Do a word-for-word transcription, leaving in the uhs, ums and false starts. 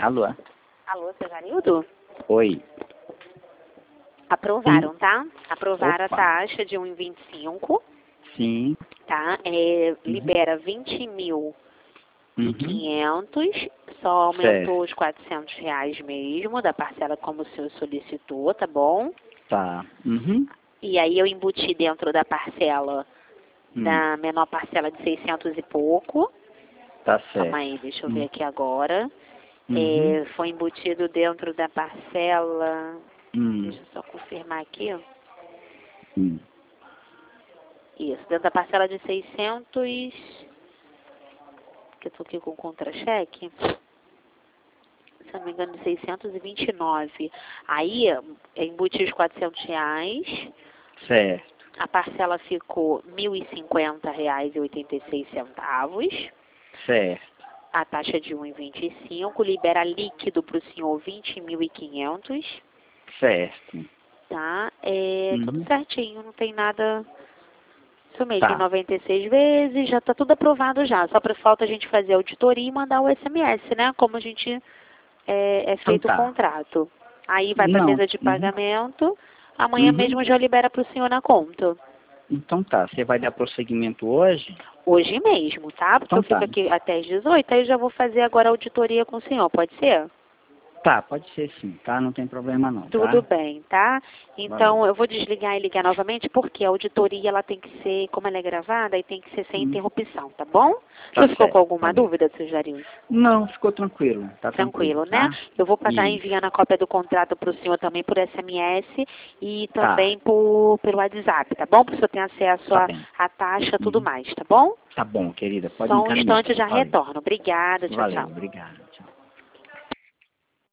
Alô? Alô, seu Jarildo? Oi. Aprovaram, Sim. tá? Aprovaram Opa. a taxa de um vírgula vinte e cinco, Sim. tá? É, Uhum. libera vinte mil e Uhum. quinhentos, só Certo. aumentou os quatrocentos reais mesmo, da parcela como o senhor solicitou, tá bom? Tá. Uhum. E aí eu embuti dentro da parcela, Hum. da menor parcela de seiscentos e pouco. Tá Calma certo. aí, deixa eu Hum. ver aqui agora. Uhum. É, foi embutido dentro da parcela, Hum. deixa eu só confirmar aqui, ó. Hum. Isso, dentro da parcela de seiscentos, que eu tô aqui com o contra-cheque, se eu não me engano, de seiscentos e vinte e nove. Aí, é, embuti os quatrocentos reais, Certo. a parcela ficou mil e cinquenta reais e oitenta e seis centavos, Certo. a taxa de um vírgula vinte e cinco, libera líquido para o senhor vinte mil e quinhentos, Certo. tá? É tudo Uhum. certinho, não tem nada. Isso mesmo, em Tá. noventa e seis vezes, já está tudo aprovado já. Só para falta a gente fazer a auditoria e mandar o S M S, né? Como a gente é, é Então feito o tá. contrato. Aí vai para a Não. mesa de Uhum. pagamento, amanhã Uhum. mesmo já libera para o senhor na conta. Então tá. Você vai dar prosseguimento hoje? Hoje mesmo, tá? Porque Então eu tá. fico aqui até às dezoito, aí eu já vou fazer agora a auditoria com o senhor, pode ser? Tá, pode ser sim, tá? Não tem problema não, Tudo tá? bem, tá? Valeu. Então, eu vou desligar e ligar novamente, porque a auditoria, ela tem que ser, como ela é gravada, aí tem que ser sem Hum. interrupção, tá bom? O Tá senhor ficou com certo. alguma Valeu. dúvida, seu Jarilson? Não, ficou tranquilo. Tá tranquilo, Tranquilo, né? tá? Eu vou estar Isso. enviando a cópia do contrato para o senhor também por S M S e Tá. também por, pelo WhatsApp, tá bom? Para o senhor ter acesso Tá à bem. à taxa e tudo Uhum. mais, tá bom? Tá bom, querida. Pode Só um encaminhar. instante, já Valeu. retorno. Obrigada, tchau, Valeu. tchau. Obrigado. Tchau.